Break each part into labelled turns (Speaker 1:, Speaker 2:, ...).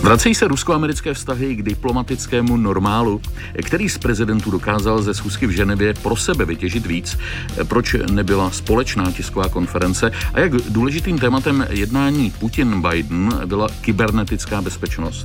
Speaker 1: Vracejí se rusko-americké vztahy k diplomatickému normálu, který z prezidentů dokázal ze schůzky v Ženevě pro sebe vytěžit víc. Proč nebyla společná tisková konference a jak důležitým tématem jednání Putin-Biden byla kybernetická bezpečnost?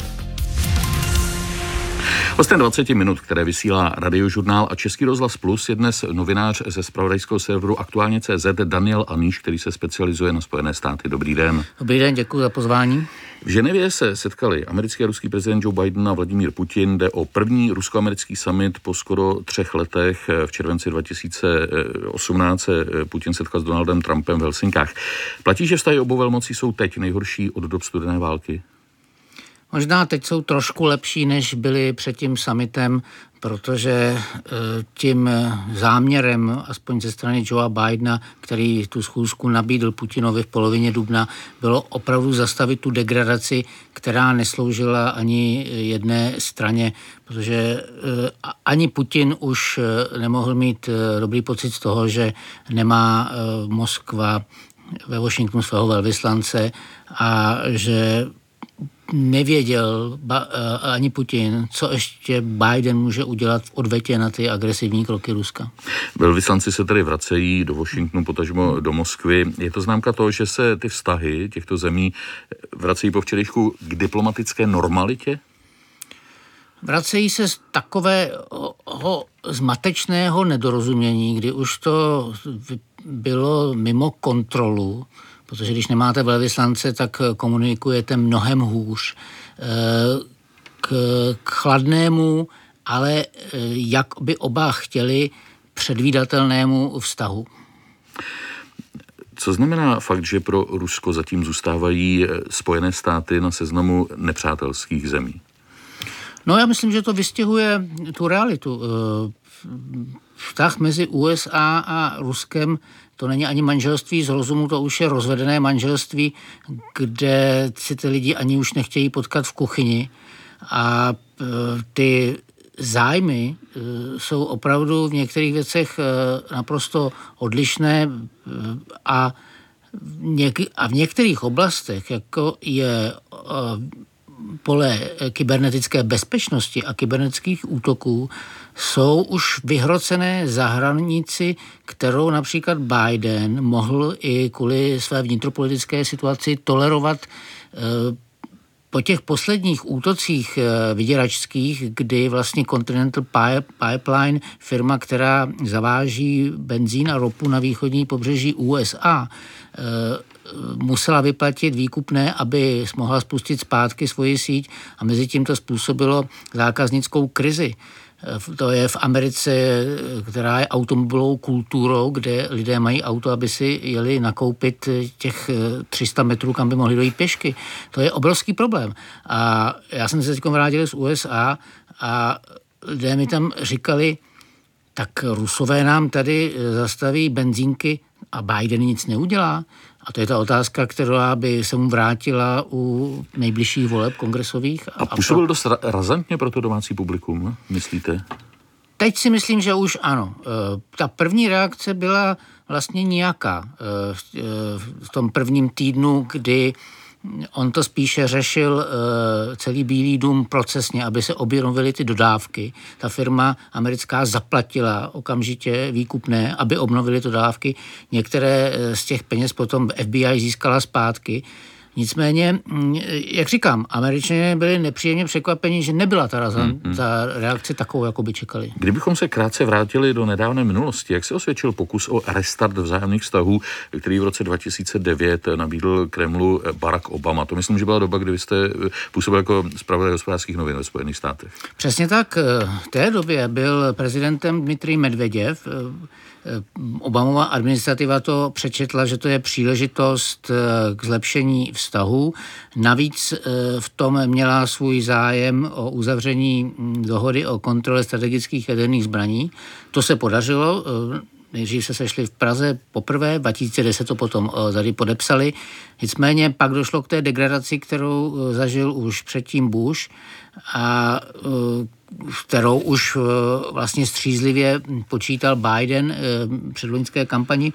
Speaker 1: Hostem 20 minut, které vysílá Radiožurnál a Český rozhlas Plus, je dnes novinář ze zpravodajského serveru Aktuálně.cz Daniel Aníš, který se specializuje na Spojené státy. Dobrý den.
Speaker 2: Dobrý den, děkuji za pozvání.
Speaker 1: V Ženevě se setkali americký a ruský prezident Joe Biden a Vladimír Putin. Jde o první rusko-americký summit po skoro 3 letech. V červenci 2018 se Putin setkal s Donaldem Trumpem v Helsinkách. Platí, že vztahy obou velmocí jsou teď nejhorší od dob studené války?
Speaker 2: Možná teď jsou trošku lepší, než byly před tím summitem, protože tím záměrem, aspoň ze strany Joea Bidena, který tu schůzku nabídl Putinovi v polovině dubna, bylo opravdu zastavit tu degradaci, která nesloužila ani jedné straně, protože ani Putin už nemohl mít dobrý pocit z toho, že nemá Moskva ve Washingtonu svého velvyslance a že nevěděl ani Putin, co ještě Biden může udělat v odvetě na ty agresivní kroky Ruska.
Speaker 1: Velvyslanci se tedy vracejí do Washingtonu, potažmo do Moskvy. Je to známka toho, že se ty vztahy těchto zemí vracejí po včerejšku k diplomatické normalitě?
Speaker 2: Vracejí se z takového zmatečného nedorozumění, kdy už to bylo mimo kontrolu, protože když nemáte velvyslance, tak komunikujete mnohem hůř. K chladnému, ale jak by oba chtěli, předvídatelnému vztahu.
Speaker 1: Co znamená fakt, že pro Rusko zatím zůstávají Spojené státy na seznamu nepřátelských zemí?
Speaker 2: No, já myslím, že to vystihuje tu realitu. Vztah mezi USA a Ruskem, to není ani manželství z rozumu, to už je rozvedené manželství, kde si ty lidi ani už nechtějí potkat v kuchyni. A ty zájmy jsou opravdu v některých věcech naprosto odlišné a v některých oblastech, jako je pole kybernetické bezpečnosti a kybernetických útoků, jsou už vyhrocené za hranici, kterou například Biden mohl i kvůli své vnitropolitické situaci tolerovat. Po těch posledních útocích vyděračských, kdy vlastně Continental Pipeline, firma, která zaváží benzín a ropu na východní pobřeží USA, musela vyplatit výkupné, aby mohla spustit zpátky svoji síť a mezi tím to způsobilo zákaznickou krizi. To je v Americe, která je automobilovou kulturou, kde lidé mají auto, aby si jeli nakoupit těch 300 metrů, kam by mohli dojít pěšky. To je obrovský problém. A já jsem se teď vrátil z USA a lidé mi tam říkali, tak Rusové nám tady zastaví benzínky a Biden nic neudělá. A to je ta otázka, která by se mu vrátila u nejbližších voleb kongresových.
Speaker 1: A působil dost razantně pro to domácí publikum, myslíte?
Speaker 2: Teď si myslím, že už ano. Ta první reakce byla vlastně nijaká. V tom prvním týdnu, kdy on to spíše řešil celý Bílý dům procesně, aby se obnovily ty dodávky. Ta firma americká zaplatila okamžitě výkupné, aby obnovily ty dodávky. Některé z těch peněz potom FBI získala zpátky. Nicméně, jak říkám, Američané byli nepříjemně překvapeni, že nebyla ta reakce takovou, jako by čekali.
Speaker 1: Kdybychom se krátce vrátili do nedávné minulosti, jak se osvědčil pokus o restart vzájemných vztahů, který v roce 2009 nabídl Kremlu Barack Obama? To myslím, že byla doba, kdy vy jste působil jako zpravodaj hospodářských novin ve Spojených státech.
Speaker 2: Přesně tak. V té době byl prezidentem Dmitrij Medveděv. Obamova administrativa to přečetla, že to je příležitost k zlepšení vztahů. Navíc v tom měla svůj zájem o uzavření dohody o kontrole strategických jaderných zbraní. To se podařilo. Nejdřív se sešli v Praze poprvé, 2010 to potom tady podepsali. Nicméně pak došlo k té degradaci, kterou zažil už předtím Bush a kterou už vlastně střízlivě počítal Biden před loňské kampani.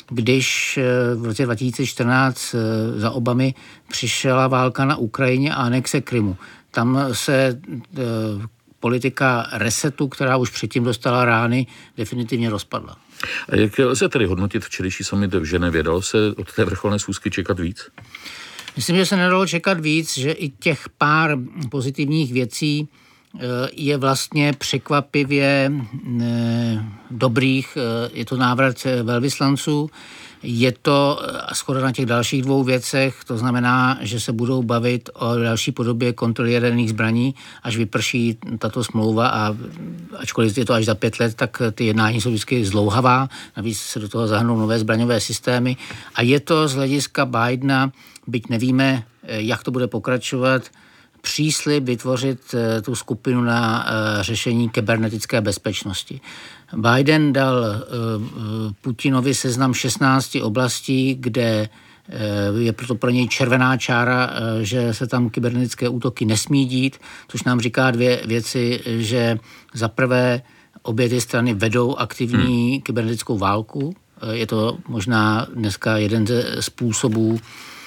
Speaker 2: když v roce 2014 za Obamy přišla válka na Ukrajině a anexe Krymu. Tam se politika resetu, která už předtím dostala rány, definitivně rozpadla.
Speaker 1: A jak lze tedy hodnotit včerejší summit v Ženevě? Dalo se od té vrcholné schůzky čekat víc?
Speaker 2: Myslím, že se nedalo čekat víc, že i těch pár pozitivních věcí je vlastně překvapivě dobrých. Je to návrat velvyslanců, je to shoda na těch dalších dvou věcech, to znamená, že se budou bavit o další podobě kontroly jaderných zbraní, až vyprší tato smlouva a ačkoliv je to až za 5 let, tak ty jednání jsou vždycky zdlouhavá, navíc se do toho zahrnou nové zbraňové systémy a je to z hlediska Bidena, byť nevíme, jak to bude pokračovat, příslib vytvořit tu skupinu na řešení kybernetické bezpečnosti. Biden dal Putinovi seznam 16 oblastí, kde je proto pro něj červená čára, že se tam kybernetické útoky nesmí dít, což nám říká dvě věci, že za prvé obě ty strany vedou aktivní kybernetickou válku. Je to možná dneska jeden ze způsobů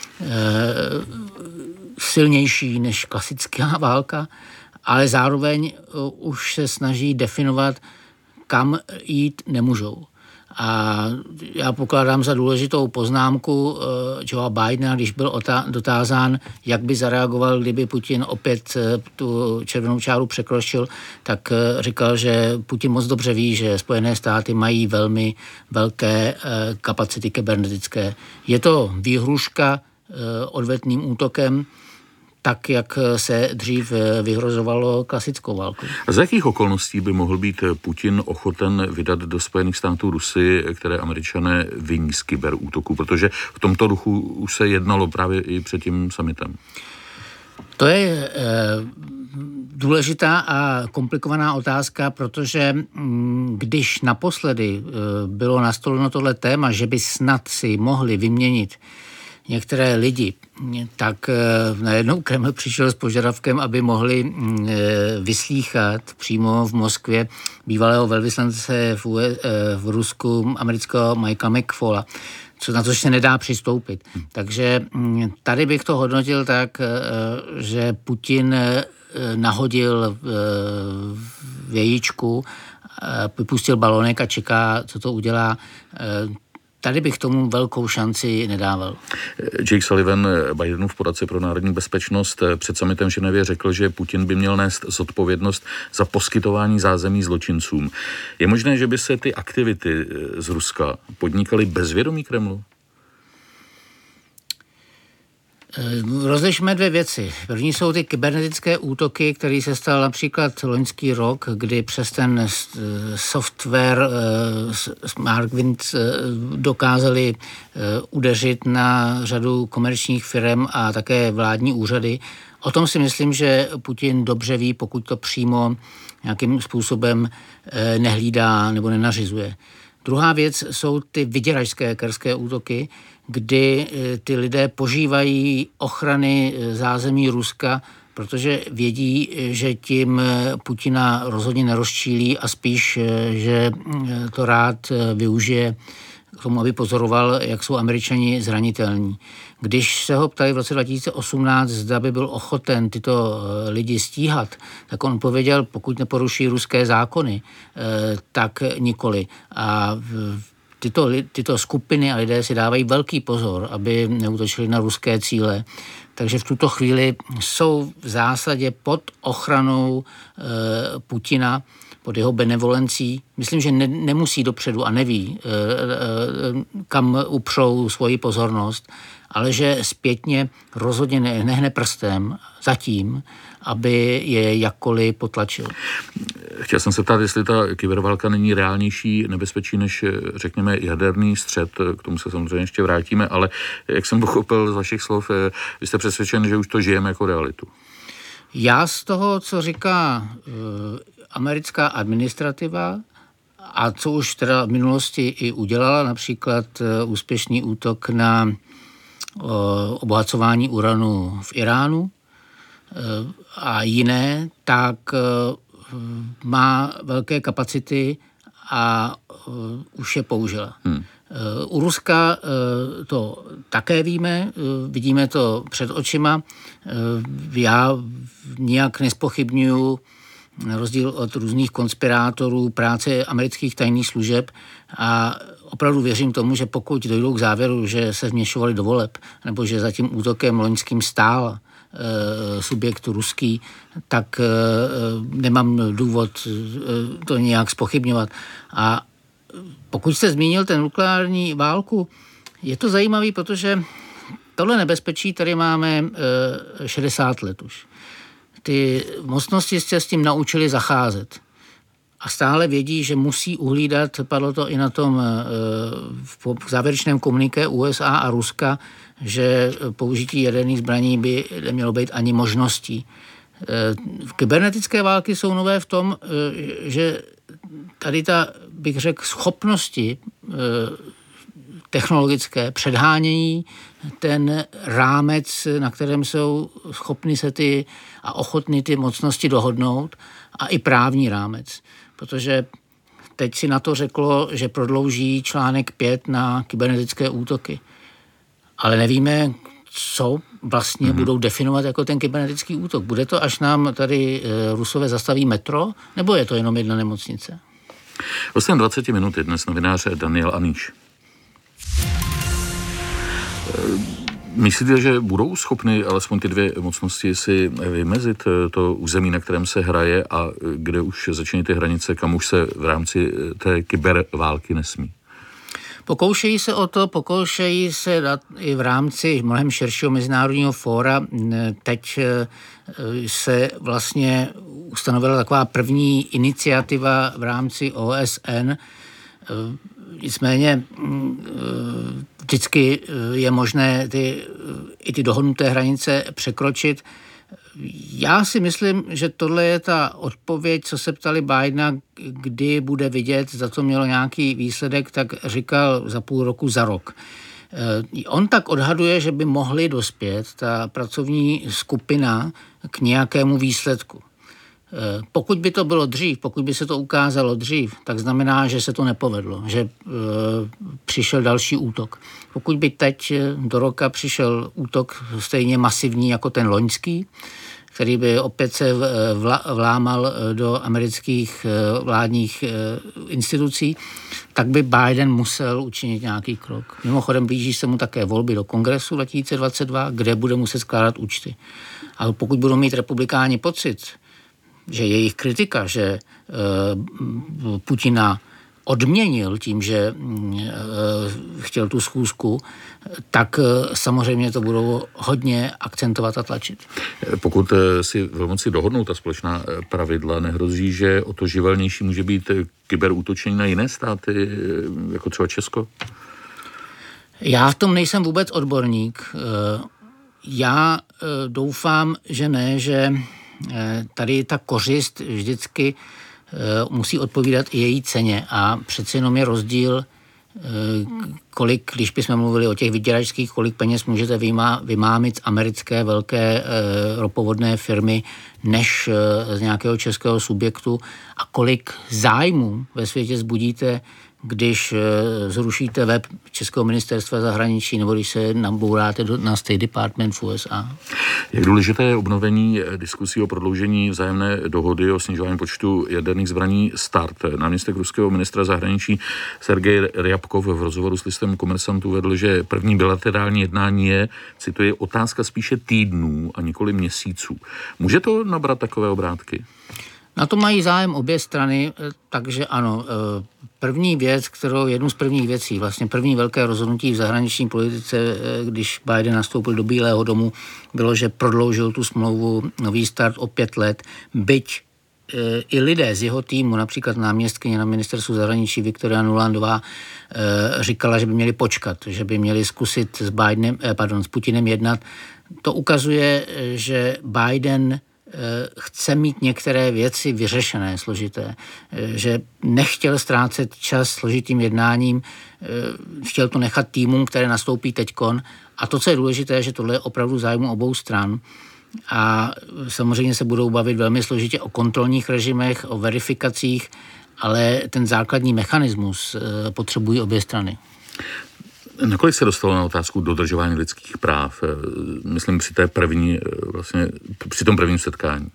Speaker 2: silnější než klasická válka, ale zároveň už se snaží definovat, kam jít nemůžou. A já pokládám za důležitou poznámku Joea Bidena, když byl dotázán, jak by zareagoval, kdyby Putin opět tu červenou čáru překročil, tak říkal, že Putin moc dobře ví, že Spojené státy mají velmi velké kapacity kybernetické. Je to výhruška odvetným útokem, tak, jak se dřív vyhrozovalo klasickou válkou.
Speaker 1: A za jakých okolností by mohl být Putin ochoten vydat do Spojených států Rusy, které Američané viní z kyberútoku? Protože v tomto duchu už se jednalo právě i před tím summitem.
Speaker 2: To je důležitá a komplikovaná otázka, protože když naposledy bylo nastoleno tohle téma, že by snad si mohli vyměnit některé lidi, tak najednou Kreml přišel s požadavkem, aby mohli vyslýchat přímo v Moskvě bývalého velvyslance v Rusku, amerického Michaela McFalla, na což se nedá přistoupit. Takže tady bych to hodnotil tak, že Putin nahodil vějíčku, vypustil balonek a čeká, co to udělá. Tady bych tomu velkou šanci nedával.
Speaker 1: Jake Sullivan, Bidenův poradce pro národní bezpečnost, před summitem v Ženevě řekl, že Putin by měl nést zodpovědnost za poskytování zázemí zločincům. Je možné, že by se ty aktivity z Ruska podnikaly bez vědomí Kremlu?
Speaker 2: Rozlišme dvě věci. První jsou ty kybernetické útoky, který se stal například loňský rok, kdy přes ten software SmartWinds dokázali udeřit na řadu komerčních firem a také vládní úřady. O tom si myslím, že Putin dobře ví, pokud to přímo nějakým způsobem nehlídá nebo nenařizuje. Druhá věc jsou ty vyděračské hackerské útoky, kdy ty lidé požívají ochrany zázemí Ruska, protože vědí, že tím Putina rozhodně nerozčílí a spíš, že to rád využije k tomu, aby pozoroval, jak jsou Američani zranitelní. Když se ho ptali v roce 2018, zda by byl ochoten tyto lidi stíhat, tak on pověděl, pokud neporuší ruské zákony, tak nikoli. A tyto skupiny a lidé si dávají velký pozor, aby neútočili na ruské cíle. Takže v tuto chvíli jsou v zásadě pod ochranou Putina, pod jeho benevolencí. Myslím, že nemusí dopředu a neví, kam upřou svoji pozornost, ale že zpětně rozhodně nehne prstem zatím, aby je jakkoliv potlačil.
Speaker 1: Chtěl jsem se ptát, jestli ta kyberválka není reálnější nebezpečí než, řekněme, jaderný střet. K tomu se samozřejmě ještě vrátíme, ale jak jsem pochopil z vašich slov, vy jste přesvědčen, že už to žijeme jako realitu.
Speaker 2: Já z toho, co říká americká administrativa a co už teda v minulosti i udělala, například úspěšný útok na obohacování uranu v Iránu a jiné, tak má velké kapacity a už je použila. U Ruska to také víme, vidíme to před očima. Já nijak nezpochybňuju, na rozdíl od různých konspirátorů, práce amerických tajných služeb a opravdu věřím tomu, že pokud dojdou k závěru, že se vměšovali do voleb, nebo že za tím útokem loňským stál subjekt ruský, tak nemám důvod to nějak zpochybňovat. A pokud jste zmínil ten nukleární válku, je to zajímavý, protože tohle nebezpečí tady máme 60 let už. Ty mocnosti se s tím naučili zacházet. A stále vědí, že musí uhlídat, padlo to i na tom v závěrečném komuniké USA a Ruska, že použití jaderných zbraní by nemělo být ani možností. Kybernetické války jsou nové v tom, že tady ta, bych řekl, schopnosti technologické předhánějí ten rámec, na kterém jsou schopny se a ochotny ty mocnosti dohodnout, a i právní rámec. Protože teď si na to řeklo, že prodlouží článek 5 na kybernetické útoky. Ale nevíme, co vlastně budou definovat jako ten kybernetický útok. Bude to, až nám tady Rusové zastaví metro, nebo je to jenom jedna nemocnice?
Speaker 1: Hostem 20 minut je dnes novinář Daniel Aníš. Myslíte, že budou schopny alespoň ty dvě mocnosti si vymezit to území, na kterém se hraje a kde už začínají ty hranice, kam už se v rámci té kyberválky nesmí?
Speaker 2: Pokoušejí se o to, pokoušejí se dát i v rámci mnohem širšího mezinárodního fóra. Teď se vlastně ustanovila taková první iniciativa v rámci OSN. Nicméně vždycky je možné i ty dohodnuté hranice překročit. Já si myslím, že tohle je ta odpověď, co se ptali Bidena, kdy bude vidět, za to mělo nějaký výsledek, tak říkal za půl roku, za rok. On tak odhaduje, že by mohli dospět, ta pracovní skupina, k nějakému výsledku. Pokud by to bylo dřív, pokud by se to ukázalo dřív, tak znamená, že se to nepovedlo, že přišel další útok. Pokud by teď do roka přišel útok stejně masivní jako ten loňský, který by opět se vlámal do amerických vládních institucí, tak by Biden musel učinit nějaký krok. Mimochodem blíží se mu také volby do Kongresu 2022, kde bude muset skládat účty. Ale pokud budou mít republikáni pocit, že jejich kritika, že Putina odměnil tím, že chtěl tu schůzku, tak samozřejmě to budou hodně akcentovat a tlačit.
Speaker 1: Pokud si velmoci dohodnou ta společná pravidla, nehrozí, že o to živelnější může být kyberútočení na jiné státy, jako třeba Česko?
Speaker 2: Já v tom nejsem vůbec odborník. Já doufám, že ne, že tady ta kořist vždycky musí odpovídat i její ceně a přece jenom je rozdíl, kolik, když bychom mluvili o těch vyděračských, kolik peněz můžete vymámit z americké velké ropovodné firmy než z nějakého českého subjektu a kolik zájmů ve světě zbudíte, když zrušíte web Českého ministerstva zahraničí nebo když se nabouráte na State Department v USA.
Speaker 1: Jak důležité je obnovení diskusí o prodloužení vzájemné dohody o snižování počtu jaderných zbraní START? Náměstek ruského ministra zahraničí Sergej Ryabkov v rozhovoru s listem Komersantu uvedl, že první bilaterální jednání je, cituji, otázka spíše týdnů a nikoli měsíců. Může to nabrat takové obrátky?
Speaker 2: Na to mají zájem obě strany, takže ano. První věc, jednu z prvních věcí, vlastně první velké rozhodnutí v zahraniční politice, když Biden nastoupil do Bílého domu, bylo, že prodloužil tu smlouvu Nový start o 5 let, byť i lidé z jeho týmu, například náměstkyně na ministerstvu zahraničí Viktoria Nulandová, říkala, že by měli počkat, že by měli zkusit s Putinem jednat. To ukazuje, že Biden chce mít některé věci vyřešené, složité, že nechtěl ztrácet čas složitým jednáním, chtěl to nechat týmům, které nastoupí teďkon. A to, co je důležité, že tohle je opravdu zájmu obou stran. A samozřejmě se budou bavit velmi složitě o kontrolních režimech, o verifikacích, ale ten základní mechanismus potřebují obě strany.
Speaker 1: Nakolik se dostalo na otázku dodržování lidských práv? Myslím při tom prvním setkání.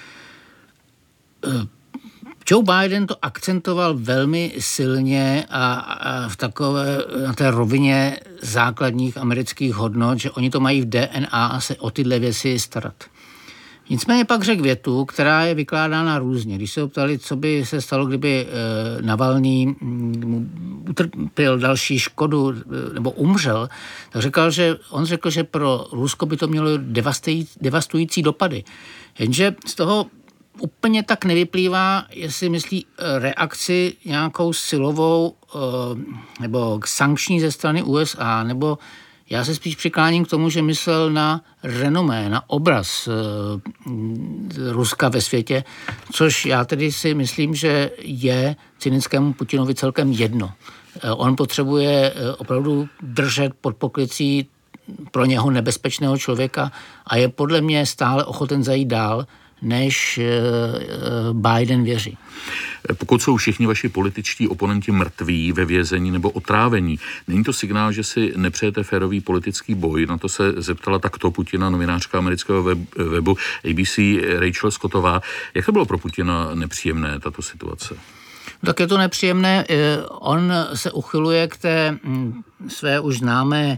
Speaker 2: Joe Biden to akcentoval velmi silně a v takové na té rovině základních amerických hodnot, že oni to mají v DNA a se o tyhle věci starat. Nicméně pak řekl větu, která je vykládána různě. Když se ho ptali, co by se stalo, kdyby Navalný utrpěl další škodu nebo umřel, tak on řekl, že pro Rusko by to mělo devastující dopady. Jenže z toho úplně tak nevyplývá, jestli myslí reakci nějakou silovou nebo sankční ze strany USA, nebo já se spíš přikláním k tomu, že myslel na renomé, na obraz Ruska ve světě, což já tedy si myslím, že je cynickému Putinovi celkem jedno. On potřebuje opravdu držet pod poklicí pro něho nebezpečného člověka a je podle mě stále ochoten zajít dál, než Biden věří.
Speaker 1: Pokud jsou všichni vaši političtí oponenti mrtví, ve vězení nebo otrávení, není to signál, že si nepřejete férový politický boj? Na to se zeptala takto Putina novinářka amerického webu ABC Rachel Scottová. Jak to bylo pro Putina nepříjemné, tato situace?
Speaker 2: Tak je to nepříjemné. On se uchyluje k té své už známé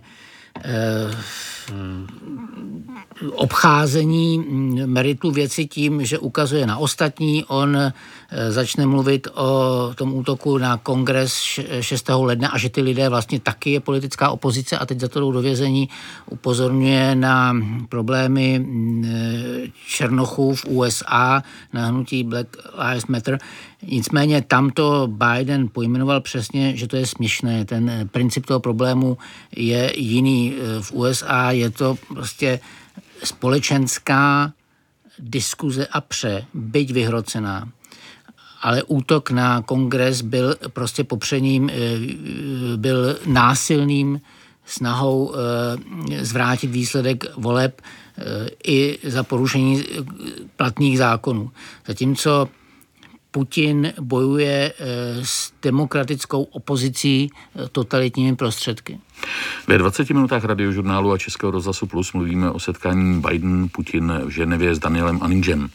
Speaker 2: obcházení meritu věci tím, že ukazuje na ostatní. On začne mluvit o tom útoku na kongres 6. ledna a že ty lidé vlastně taky je politická opozice a teď za to jdou do vězení. Upozorňuje na problémy černochů v USA, na hnutí Black Lives Matter. Nicméně tamto Biden pojmenoval přesně, že to je směšné. Ten princip toho problému je jiný. V USA je to prostě společenská diskuze a byť vyhrocená. Ale útok na kongres byl prostě popřením, byl násilným snahou zvrátit výsledek voleb i za porušení platných zákonů. Zatímco Putin bojuje s demokratickou opozicí totalitními prostředky.
Speaker 1: Ve 20 minutách Radiožurnálu a Českého rozhlasu Plus mluvíme o setkání Biden-Putin v Ženevě s Danielem Aningem.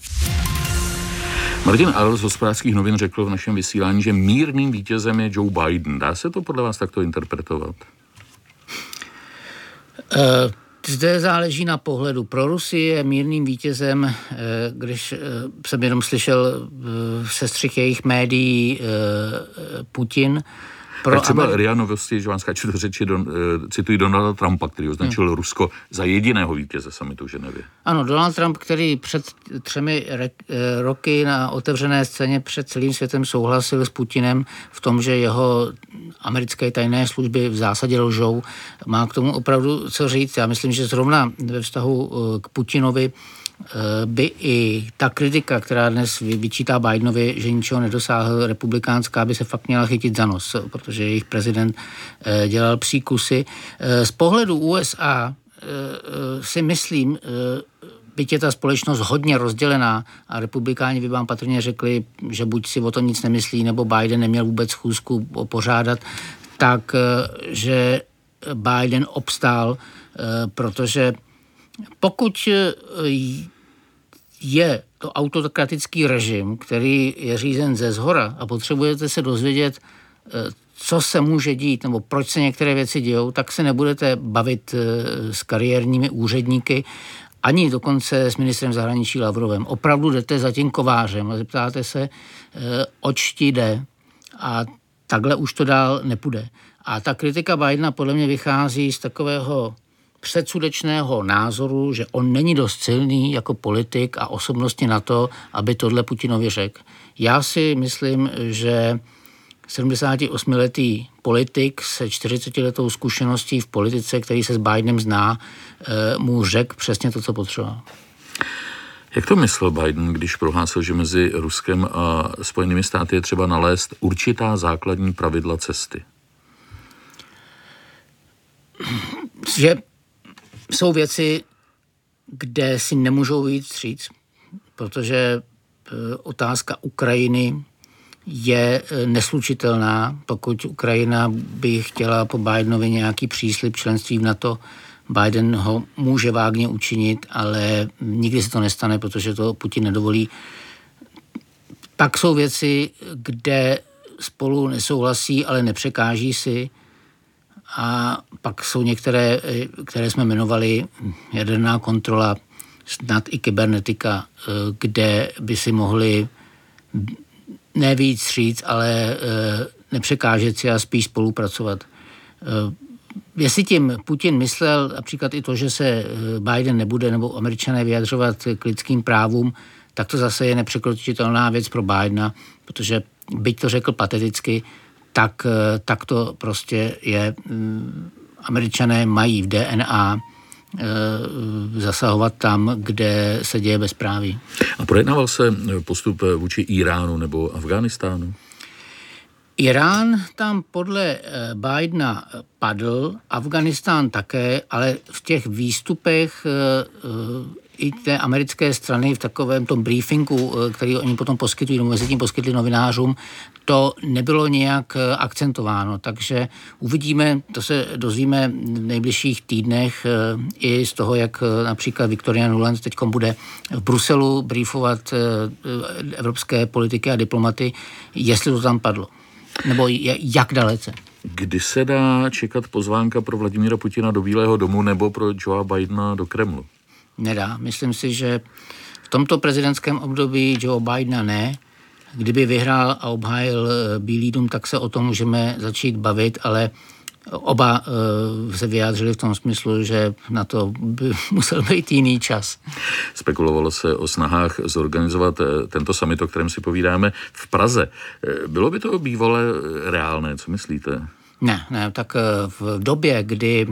Speaker 1: Martin Arl z Hospodářských novin řekl v našem vysílání, že mírným vítězem je Joe Biden. Dá se to podle vás takto interpretovat?
Speaker 2: Zde záleží na pohledu. Pro Rusy je mírným vítězem, když jsem jenom slyšel sestřih jejich médií Putin.
Speaker 1: Tak třeba RIA Novosti, že vám skáču do řeči, citují Donalda Trumpa, který označil Rusko za jediného vítěze summitu v Ženevě.
Speaker 2: Ano, Donald Trump, který před 3 roky na otevřené scéně před celým světem souhlasil s Putinem v tom, že jeho americké tajné služby v zásadě lžou, má k tomu opravdu co říct. Já myslím, že zrovna ve vztahu k Putinovi by i ta kritika, která dnes vyčítá Bidenovi, že ničeho nedosáhl republikánská, by se fakt měla chytit za nos, protože jejich prezident dělal příkusy. Z pohledu USA si myslím, byť je ta společnost hodně rozdělená a republikáni by vám patrně řekli, že buď si o tom nic nemyslí, nebo Biden neměl vůbec schůzku pořádat, tak že Biden obstál, protože pokud je to autokratický režim, který je řízen ze zhora a potřebujete se dozvědět, co se může dít nebo proč se některé věci dějou, tak se nebudete bavit s kariérními úředníky, ani dokonce s ministrem zahraničí Lavrovem. Opravdu jdete za tím kovářem a zeptáte se, oč ti jde, a takhle už to dál nepůjde. A ta kritika Bidena podle mě vychází z takového předsudečného názoru, že on není dost silný jako politik a osobnosti na to, aby tohle Putinovi řekl. Já si myslím, že 78-letý politik se 40-letou zkušeností v politice, který se s Bidenem zná, mu řekl přesně to, co potřeboval.
Speaker 1: Jak to myslel Biden, když prohlásil, že mezi Ruskem a Spojenými státy je třeba nalézt určitá základní pravidla cesty?
Speaker 2: Že jsou věci, kde si nemůžou vyjít vstříc, protože otázka Ukrajiny je neslučitelná. Pokud Ukrajina by chtěla po Bidenovi nějaký příslib členství v NATO, Biden ho může vágně učinit, ale nikdy se to nestane, protože to Putin nedovolí. Pak jsou věci, kde spolu nesouhlasí, ale nepřekáží si. A pak jsou některé, které jsme jmenovali, jaderná kontrola, snad i kybernetika, kde by si mohli ne víc říct, ale nepřekážet si a spíš spolupracovat. Jestli tím Putin myslel například i to, že se Biden nebude nebo Američané vyjadřovat k lidským právům, tak to zase je nepřekročitelná věc pro Bidena, protože byť to řekl pateticky, tak to prostě je. Američané mají v DNA zasahovat tam, kde se děje bezpráví.
Speaker 1: A projednával se postup vůči Iránu nebo Afghánistánu?
Speaker 2: Irán tam podle Bidena padl, Afghánistán také, ale v těch výstupech i té americké strany v takovém tom briefingu, který oni potom poskytují, nebo mezi tím poskytli novinářům, to nebylo nějak akcentováno. Takže uvidíme, to se dozvíme v nejbližších týdnech i z toho, jak například Victoria Nuland teď bude v Bruselu briefovat evropské politiky a diplomaty, jestli to tam padlo. Nebo jak dalece.
Speaker 1: Kdy se dá čekat pozvánka pro Vladimíra Putina do Bílého domu nebo pro Joea Bidena do Kremlu?
Speaker 2: Nedá. Myslím si, že v tomto prezidentském období Joe Bidena ne. Kdyby vyhrál a obhájil Bílý dům, tak se o tom můžeme začít bavit, ale oba se vyjádřili v tom smyslu, že na to by musel být jiný čas.
Speaker 1: Spekulovalo se o snahách zorganizovat tento summit, o kterém si povídáme, v Praze. Bylo by to bývalé reálné, co myslíte?
Speaker 2: Ne, tak v době, kdy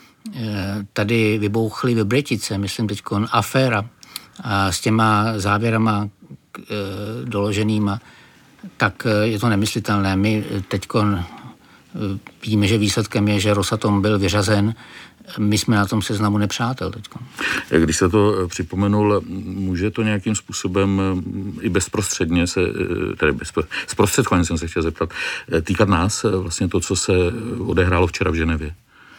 Speaker 2: tady vybouchly Vrbětice, myslím teďkon aféra a s těma závěrama doloženýma, tak je to nemyslitelné. My teďkon víme, že výsledkem je, že Rosatom byl vyřazen. My jsme na tom seznamu nepřátel teďkon.
Speaker 1: Když se to připomenul, může to nějakým způsobem i bezprostředně zprostředkovaně jsem se chtěl zeptat, týkat nás vlastně to, co se odehrálo včera v Ženevě?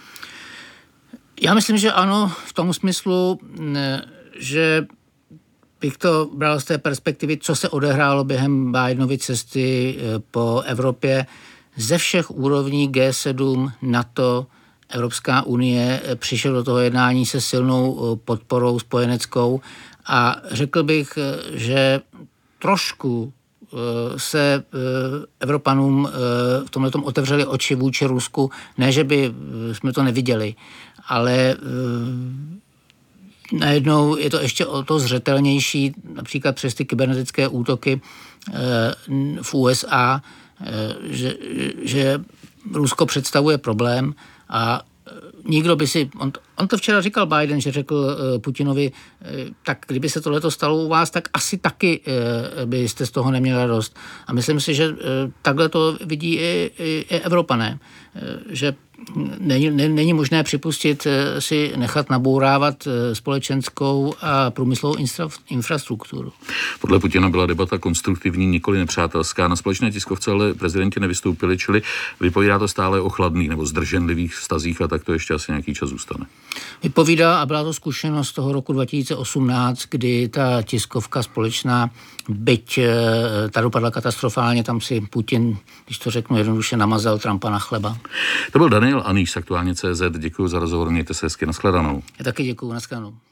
Speaker 2: Já myslím, že ano, v tom smyslu, že bych to bral z té perspektivy, co se odehrálo během Bidenovy cesty po Evropě. Ze všech úrovní G7, NATO, Evropská unie přišel do toho jednání se silnou podporou spojeneckou a řekl bych, že trošku se Evropanům v tomhletom otevřeli oči vůči Rusku. Ne, že by jsme to neviděli, ale najednou je to ještě o to zřetelnější, například přes ty kybernetické útoky v USA, že Rusko představuje problém a nikdo by si, on to včera říkal Biden, že řekl Putinovi, tak kdyby se tohleto stalo u vás, tak asi taky byste z toho neměli radost. A myslím si, že takhle to vidí i Evropané, že není možné připustit si nechat nabourávat společenskou a průmyslovou infrastrukturu.
Speaker 1: Podle Putina byla debata konstruktivní, nikoli nepřátelská. Na společné tiskovce ale prezidenti nevystoupili, čili vypovídá to stále o chladných nebo zdrženlivých vztazích a tak to ještě asi nějaký čas zůstane.
Speaker 2: Vypovídá a byla to zkušenost toho roku 2018, kdy ta tiskovka společná, byť ta dopadla katastrofálně, tam si Putin, když to řeknu jednoduše, namazal Trumpa na chleba.
Speaker 1: To byl Daniel Aníš z Aktuálně.cz. Děkuji za rozhovor, mějte se hezky, nashledanou.
Speaker 2: Já taky děkuji, nashledanou.